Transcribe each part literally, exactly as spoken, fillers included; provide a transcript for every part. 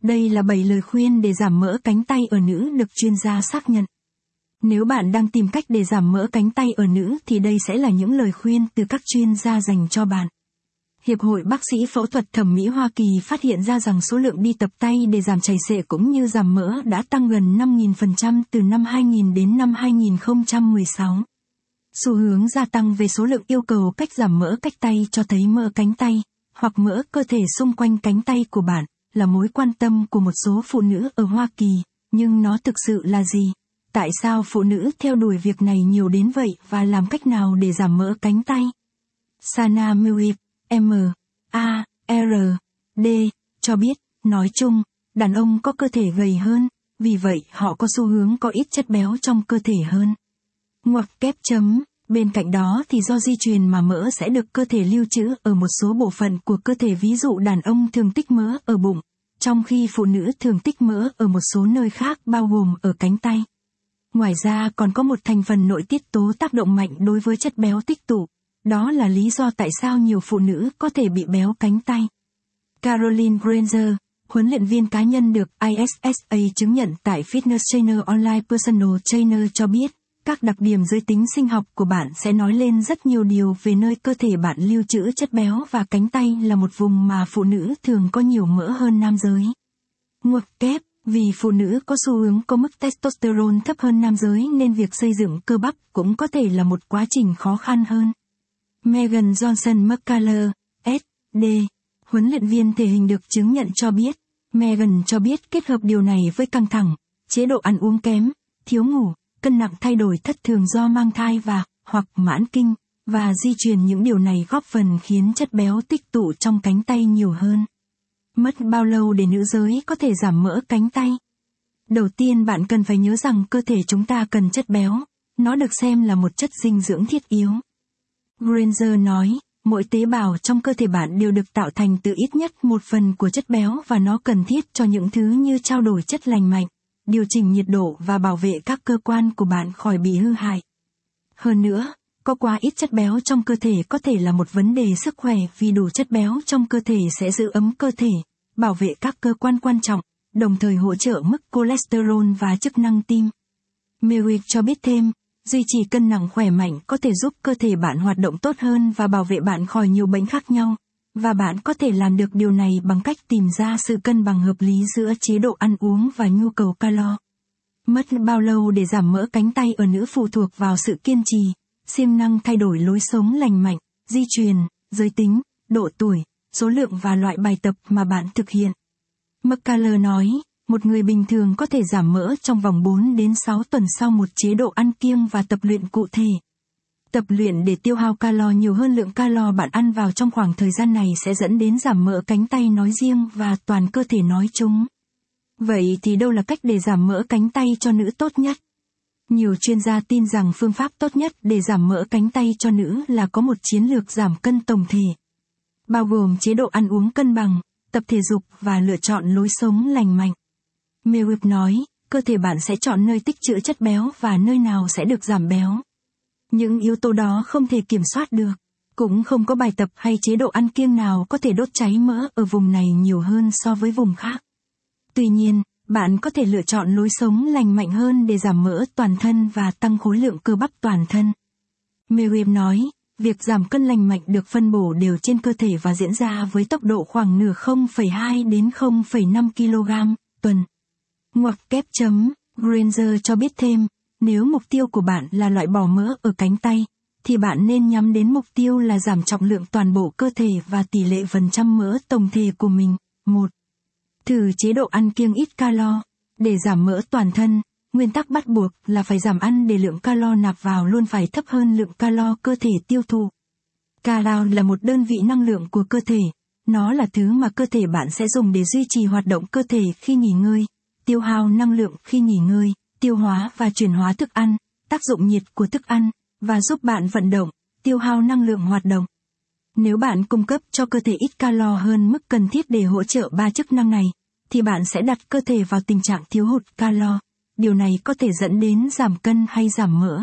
Đây là bảy lời khuyên để giảm mỡ cánh tay ở nữ được chuyên gia xác nhận. Nếu bạn đang tìm cách để giảm mỡ cánh tay ở nữ thì đây sẽ là những lời khuyên từ các chuyên gia dành cho bạn. Hiệp hội Bác sĩ Phẫu thuật Thẩm mỹ Hoa Kỳ phát hiện ra rằng số lượng đi tập tay để giảm chảy xệ cũng như giảm mỡ đã tăng gần năm nghìn phần trăm từ năm hai nghìn đến năm hai nghìn không trăm mười sáu. Xu hướng gia tăng về số lượng yêu cầu cách giảm mỡ cách tay cho thấy mỡ cánh tay, hoặc mỡ cơ thể xung quanh cánh tay của bạn, là mối quan tâm của một số phụ nữ ở Hoa Kỳ, nhưng nó thực sự là gì? Tại sao phụ nữ theo đuổi việc này nhiều đến vậy và làm cách nào để giảm mỡ cánh tay? Sana Muib, M A R D, cho biết, nói chung, đàn ông có cơ thể gầy hơn, vì vậy họ có xu hướng có ít chất béo trong cơ thể hơn. Ngoặc kép chấm, bên cạnh đó thì do di truyền mà mỡ sẽ được cơ thể lưu trữ ở một số bộ phận của cơ thể, ví dụ đàn ông thường tích mỡ ở bụng, trong khi phụ nữ thường tích mỡ ở một số nơi khác bao gồm ở cánh tay. Ngoài ra còn có một thành phần nội tiết tố tác động mạnh đối với chất béo tích tụ. Đó là lý do tại sao nhiều phụ nữ có thể bị béo cánh tay. Caroline Granger, huấn luyện viên cá nhân được I S S A chứng nhận tại Fitness Trainer Online Personal Trainer cho biết, các đặc điểm giới tính sinh học của bạn sẽ nói lên rất nhiều điều về nơi cơ thể bạn lưu trữ chất béo, và cánh tay là một vùng mà phụ nữ thường có nhiều mỡ hơn nam giới. Ngoặc kép, vì phụ nữ có xu hướng có mức testosterone thấp hơn nam giới nên việc xây dựng cơ bắp cũng có thể là một quá trình khó khăn hơn. Megan Johnson McCullough, S D, huấn luyện viên thể hình được chứng nhận cho biết, Megan cho biết kết hợp điều này với căng thẳng, chế độ ăn uống kém, thiếu ngủ, cân nặng thay đổi thất thường do mang thai và hoặc mãn kinh, và di truyền, những điều này góp phần khiến chất béo tích tụ trong cánh tay nhiều hơn. Mất bao lâu để nữ giới có thể giảm mỡ cánh tay? Đầu tiên bạn cần phải nhớ rằng cơ thể chúng ta cần chất béo, nó được xem là một chất dinh dưỡng thiết yếu. Granger nói, mỗi tế bào trong cơ thể bạn đều được tạo thành từ ít nhất một phần của chất béo, và nó cần thiết cho những thứ như trao đổi chất lành mạnh, điều chỉnh nhiệt độ và bảo vệ các cơ quan của bạn khỏi bị hư hại. Hơn nữa, có quá ít chất béo trong cơ thể có thể là một vấn đề sức khỏe, vì đủ chất béo trong cơ thể sẽ giữ ấm cơ thể, bảo vệ các cơ quan quan trọng, đồng thời hỗ trợ mức cholesterol và chức năng tim. Merrick cho biết thêm, duy trì cân nặng khỏe mạnh có thể giúp cơ thể bạn hoạt động tốt hơn và bảo vệ bạn khỏi nhiều bệnh khác nhau, và bạn có thể làm được điều này bằng cách tìm ra sự cân bằng hợp lý giữa chế độ ăn uống và nhu cầu calo. Mất bao lâu để giảm mỡ cánh tay ở nữ phụ thuộc vào sự kiên trì, siêng năng thay đổi lối sống lành mạnh, di truyền, giới tính, độ tuổi, số lượng và loại bài tập mà bạn thực hiện. McCullough nói, một người bình thường có thể giảm mỡ trong vòng bốn đến sáu tuần sau một chế độ ăn kiêng và tập luyện cụ thể. Tập luyện để tiêu hao calo nhiều hơn lượng calo bạn ăn vào trong khoảng thời gian này sẽ dẫn đến giảm mỡ cánh tay nói riêng và toàn cơ thể nói chung. Vậy thì đâu là cách để giảm mỡ cánh tay cho nữ tốt nhất? Nhiều chuyên gia tin rằng phương pháp tốt nhất để giảm mỡ cánh tay cho nữ là có một chiến lược giảm cân tổng thể, bao gồm chế độ ăn uống cân bằng, tập thể dục và lựa chọn lối sống lành mạnh. Merrick nói, cơ thể bạn sẽ chọn nơi tích trữ chất béo và nơi nào sẽ được giảm béo. Những yếu tố đó không thể kiểm soát được, cũng không có bài tập hay chế độ ăn kiêng nào có thể đốt cháy mỡ ở vùng này nhiều hơn so với vùng khác. Tuy nhiên, bạn có thể lựa chọn lối sống lành mạnh hơn để giảm mỡ toàn thân và tăng khối lượng cơ bắp toàn thân. Merriam nói, việc giảm cân lành mạnh được phân bổ đều trên cơ thể và diễn ra với tốc độ khoảng nửa không phẩy hai đến không phẩy năm ki lô gam tuần. Ngoặc kép chấm, Granger cho biết thêm, nếu mục tiêu của bạn là loại bỏ mỡ ở cánh tay, thì bạn nên nhắm đến mục tiêu là giảm trọng lượng toàn bộ cơ thể và tỷ lệ phần trăm mỡ tổng thể của mình. một. Thử chế độ ăn kiêng ít calo. Để giảm mỡ toàn thân, nguyên tắc bắt buộc là phải giảm ăn để lượng calo nạp vào luôn phải thấp hơn lượng calo cơ thể tiêu thụ. Calo là một đơn vị năng lượng của cơ thể. Nó là thứ mà cơ thể bạn sẽ dùng để duy trì hoạt động cơ thể khi nghỉ ngơi, tiêu hao năng lượng khi nghỉ ngơi, tiêu hóa và chuyển hóa thức ăn, tác dụng nhiệt của thức ăn, và giúp bạn vận động, tiêu hao năng lượng hoạt động. Nếu bạn cung cấp cho cơ thể ít calo hơn mức cần thiết để hỗ trợ ba chức năng này, thì bạn sẽ đặt cơ thể vào tình trạng thiếu hụt calo. Điều này có thể dẫn đến giảm cân hay giảm mỡ.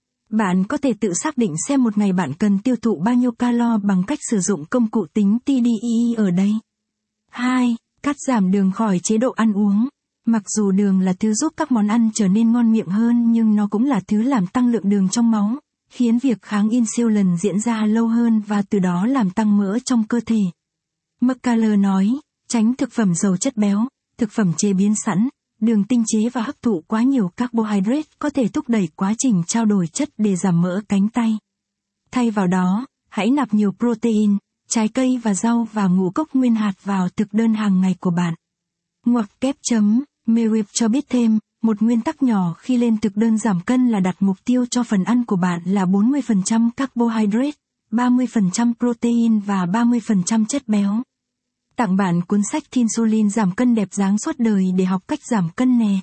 Bạn có thể tự xác định xem một ngày bạn cần tiêu thụ bao nhiêu calo bằng cách sử dụng công cụ tính T D E E ở đây. hai. Cắt giảm đường khỏi chế độ ăn uống. Mặc dù đường là thứ giúp các món ăn trở nên ngon miệng hơn nhưng nó cũng là thứ làm tăng lượng đường trong máu, khiến việc kháng insulin diễn ra lâu hơn và từ đó làm tăng mỡ trong cơ thể. McCullough nói, tránh thực phẩm giàu chất béo, thực phẩm chế biến sẵn, đường tinh chế và hấp thụ quá nhiều carbohydrate có thể thúc đẩy quá trình trao đổi chất để giảm mỡ cánh tay. Thay vào đó, hãy nạp nhiều protein, trái cây và rau và ngũ cốc nguyên hạt vào thực đơn hàng ngày của bạn. Ngoặc kép chấm, Mewip cho biết thêm, một nguyên tắc nhỏ khi lên thực đơn giảm cân là đặt mục tiêu cho phần ăn của bạn là bốn mươi phần trăm carbohydrate, ba mươi phần trăm protein và ba mươi phần trăm chất béo. Tặng bạn cuốn sách Insulin giảm cân đẹp dáng suốt đời để học cách giảm cân nè.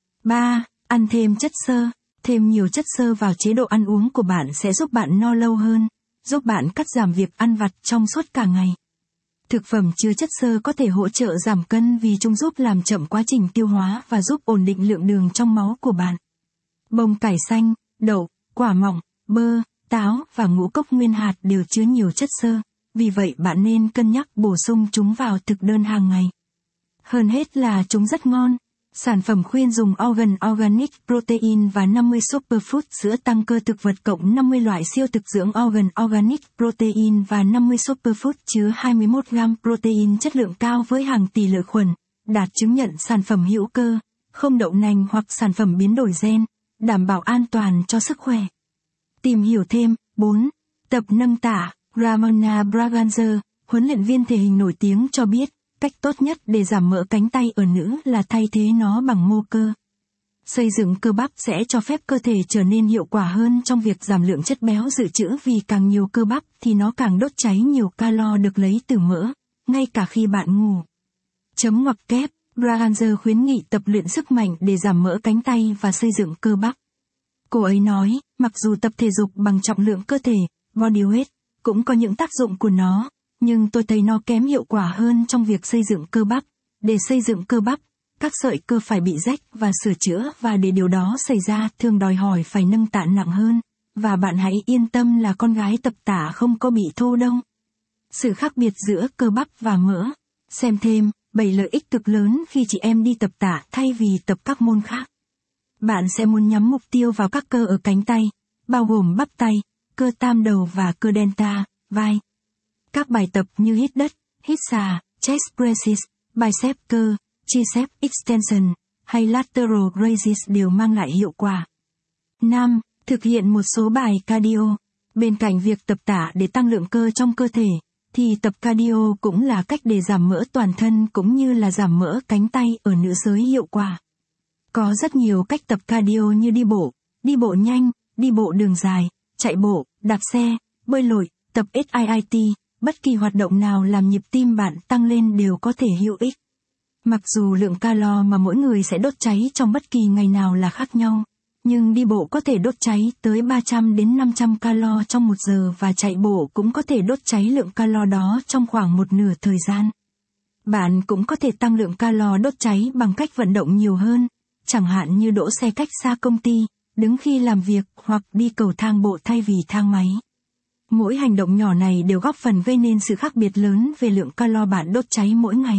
ba. Ăn thêm chất xơ. Thêm nhiều chất xơ vào chế độ ăn uống của bạn sẽ giúp bạn no lâu hơn, giúp bạn cắt giảm việc ăn vặt trong suốt cả ngày. Thực phẩm chứa chất xơ có thể hỗ trợ giảm cân vì chúng giúp làm chậm quá trình tiêu hóa và giúp ổn định lượng đường trong máu của bạn. Bông cải xanh, đậu, quả mọng, bơ, táo và ngũ cốc nguyên hạt đều chứa nhiều chất xơ, vì vậy bạn nên cân nhắc bổ sung chúng vào thực đơn hàng ngày. Hơn hết là chúng rất ngon. Sản phẩm khuyên dùng Organ Organic Protein và năm mươi Superfood sữa tăng cơ thực vật cộng năm mươi loại siêu thực dưỡng Organ Organic Protein và năm mươi Superfood chứa hai mươi mốt gam protein chất lượng cao với hàng tỷ lợi khuẩn, đạt chứng nhận sản phẩm hữu cơ, không đậu nành hoặc sản phẩm biến đổi gen, đảm bảo an toàn cho sức khỏe. Tìm hiểu thêm. bốn. Tập nâng tạ. Ramona Braganza, huấn luyện viên thể hình nổi tiếng cho biết, cách tốt nhất để giảm mỡ cánh tay ở nữ là thay thế nó bằng mô cơ. Xây dựng cơ bắp sẽ cho phép cơ thể trở nên hiệu quả hơn trong việc giảm lượng chất béo dự trữ vì càng nhiều cơ bắp thì nó càng đốt cháy nhiều calo được lấy từ mỡ, ngay cả khi bạn ngủ. Chấm ngoặc kép, Braganza khuyến nghị tập luyện sức mạnh để giảm mỡ cánh tay và xây dựng cơ bắp. Cô ấy nói, mặc dù tập thể dục bằng trọng lượng cơ thể, bodyweight, cũng có những tác dụng của nó, nhưng tôi thấy nó kém hiệu quả hơn trong việc xây dựng cơ bắp. Để xây dựng cơ bắp, các sợi cơ phải bị rách và sửa chữa và để điều đó xảy ra thường đòi hỏi phải nâng tạ nặng hơn, và bạn hãy yên tâm là con gái tập tạ không có bị thô đâu. Sự khác biệt giữa cơ bắp và mỡ. Xem thêm, bảy lợi ích cực lớn khi chị em đi tập tạ thay vì tập các môn khác. Bạn sẽ muốn nhắm mục tiêu vào các cơ ở cánh tay, bao gồm bắp tay, cơ tam đầu và cơ delta, vai. Các bài tập như hít đất, hít xà, chest presses, bicep cơ, tricep extension, hay lateral raises đều mang lại hiệu quả. năm. Thực hiện một số bài cardio. Bên cạnh việc tập tạ để tăng lượng cơ trong cơ thể, thì tập cardio cũng là cách để giảm mỡ toàn thân cũng như là giảm mỡ cánh tay ở nữ giới hiệu quả. Có rất nhiều cách tập cardio như đi bộ, đi bộ nhanh, đi bộ đường dài, chạy bộ, đạp xe, bơi lội, tập ét i i tê, bất kỳ hoạt động nào làm nhịp tim bạn tăng lên đều có thể hữu ích. Mặc dù lượng calo mà mỗi người sẽ đốt cháy trong bất kỳ ngày nào là khác nhau, nhưng đi bộ có thể đốt cháy tới ba trăm đến năm trăm calo trong một giờ và chạy bộ cũng có thể đốt cháy lượng calo đó trong khoảng một nửa thời gian. Bạn cũng có thể tăng lượng calo đốt cháy bằng cách vận động nhiều hơn, chẳng hạn như đỗ xe cách xa công ty, đứng khi làm việc hoặc đi cầu thang bộ thay vì thang máy. Mỗi hành động nhỏ này đều góp phần gây nên sự khác biệt lớn về lượng calo bạn đốt cháy mỗi ngày.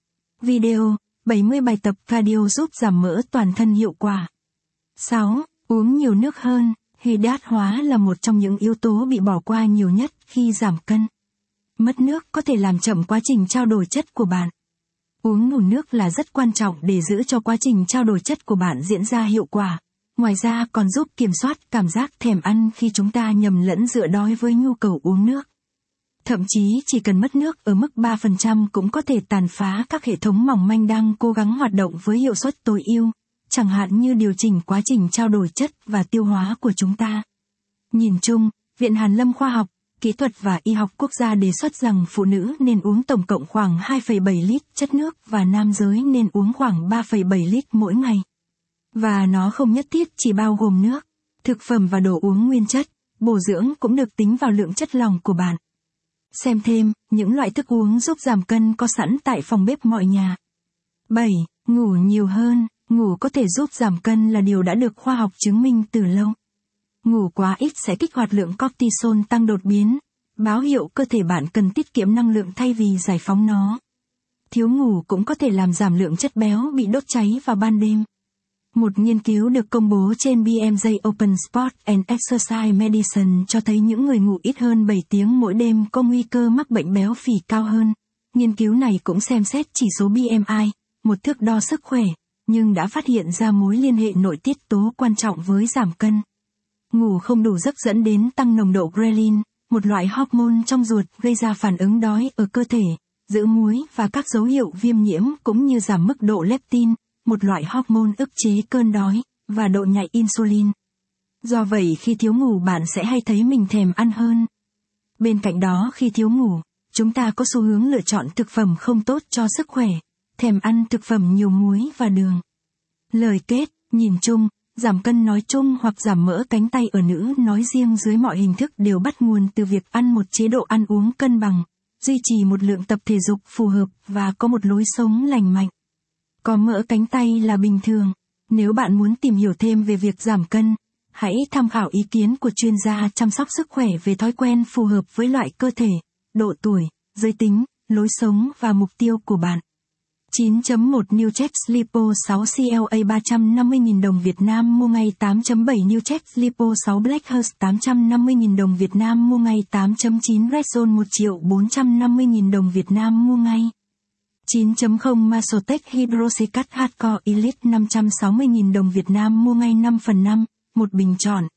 Video, bảy mươi bài tập cardio giúp giảm mỡ toàn thân hiệu quả. sáu. Uống nhiều nước hơn. Hydrat hóa là một trong những yếu tố bị bỏ qua nhiều nhất khi giảm cân. Mất nước có thể làm chậm quá trình trao đổi chất của bạn. Uống đủ nước là rất quan trọng để giữ cho quá trình trao đổi chất của bạn diễn ra hiệu quả. Ngoài ra còn giúp kiểm soát cảm giác thèm ăn khi chúng ta nhầm lẫn giữa đói với nhu cầu uống nước. Thậm chí chỉ cần mất nước ở mức ba phần trăm cũng có thể tàn phá các hệ thống mỏng manh đang cố gắng hoạt động với hiệu suất tối ưu, chẳng hạn như điều chỉnh quá trình trao đổi chất và tiêu hóa của chúng ta. Nhìn chung, Viện Hàn lâm Khoa học, Kỹ thuật và Y học Quốc gia đề xuất rằng phụ nữ nên uống tổng cộng khoảng hai phẩy bảy lít chất nước và nam giới nên uống khoảng ba phẩy bảy lít mỗi ngày. Và nó không nhất thiết chỉ bao gồm nước, thực phẩm và đồ uống nguyên chất, bổ dưỡng cũng được tính vào lượng chất lỏng của bạn. Xem thêm, những loại thức uống giúp giảm cân có sẵn tại phòng bếp mọi nhà. bảy. Ngủ nhiều hơn. Ngủ có thể giúp giảm cân là điều đã được khoa học chứng minh từ lâu. Ngủ quá ít sẽ kích hoạt lượng cortisol tăng đột biến, báo hiệu cơ thể bạn cần tiết kiệm năng lượng thay vì giải phóng nó. thiếu ngủ cũng có thể làm giảm lượng chất béo bị đốt cháy vào ban đêm. Một nghiên cứu được công bố trên B M J Open Sport and Exercise Medicine cho thấy những người ngủ ít hơn bảy tiếng mỗi đêm có nguy cơ mắc bệnh béo phì cao hơn. Nghiên cứu này cũng xem xét chỉ số B M I, một thước đo sức khỏe, nhưng đã phát hiện ra mối liên hệ nội tiết tố quan trọng với giảm cân. Ngủ không đủ giấc dẫn đến tăng nồng độ ghrelin, một loại hormone trong ruột gây ra phản ứng đói ở cơ thể, giữ muối và các dấu hiệu viêm nhiễm cũng như giảm mức độ leptin, một loại hormone ức chế cơn đói, và độ nhạy insulin. Do vậy khi thiếu ngủ bạn sẽ hay thấy mình thèm ăn hơn. Bên cạnh đó khi thiếu ngủ, chúng ta có xu hướng lựa chọn thực phẩm không tốt cho sức khỏe, thèm ăn thực phẩm nhiều muối và đường. Lời kết, nhìn chung, giảm cân nói chung hoặc giảm mỡ cánh tay ở nữ nói riêng dưới mọi hình thức đều bắt nguồn từ việc ăn một chế độ ăn uống cân bằng, duy trì một lượng tập thể dục phù hợp và có một lối sống lành mạnh. Có mỡ cánh tay là bình thường. Nếu bạn muốn tìm hiểu thêm về việc giảm cân, hãy tham khảo ý kiến của chuyên gia chăm sóc sức khỏe về thói quen phù hợp với loại cơ thể, độ tuổi, giới tính, lối sống và mục tiêu của bạn. chín chấm một Newcheck Lipo sáu C L A ba trăm năm mươi nghìn đồng Việt Nam mua ngay. Tám chấm bảy Newcheck Lipo sáu Blackhurst tám trăm năm mươi nghìn đồng Việt Nam mua ngay. Tám chấm chín Rexall một triệu bốn trăm năm mươi nghìn đồng Việt Nam mua ngay. chín chấm không Masotech Hydrosicat Hardcore Elite năm trăm sáu mươi nghìn đồng Việt Nam mua ngay. Năm phần năm, một bình chọn.